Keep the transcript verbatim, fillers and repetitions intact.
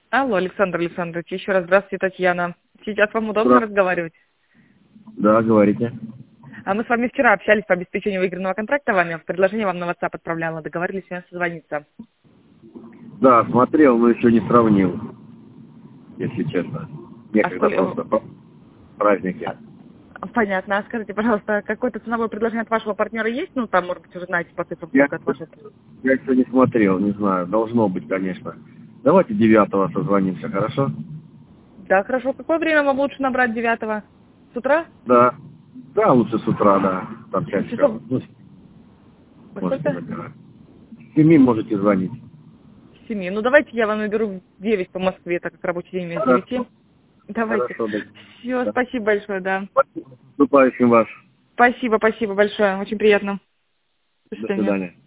Алло, Александр Александрович, еще раз здравствуйте, Татьяна. Сейчас вам удобно Да. разговаривать? Да, говорите. А мы с вами вчера общались по обеспечению выигранного контракта вами. Предложение вам на WhatsApp отправляла. Договорились с вами созвониться. Да, смотрел, но еще не сравнил, если честно. А Некогда сколько- просто по- праздники. Понятно. А скажите, пожалуйста, какое-то ценовое предложение от вашего партнера есть? Ну, там, может быть, уже знаете по цифрам, Я, сколько от вашего. я еще не смотрел, не знаю. Должно быть, конечно. Давайте девятого созвонимся, хорошо? Да, хорошо. Какое время вам лучше набрать девятого? С утра? Да. Да, лучше с утра, да. Там Часов- часиков. Ну, Во можете сколько? набирать. С семи можете звонить. С семи. Ну, давайте я вам наберу в девять по Москве, так как рабочий день у меня с Хорошо. девяти. Давайте. Хорошо, да. Все, Да. спасибо большое, да. Спасибо. С наступающим вас. Спасибо, спасибо большое. Очень приятно. До До свидания. свидания.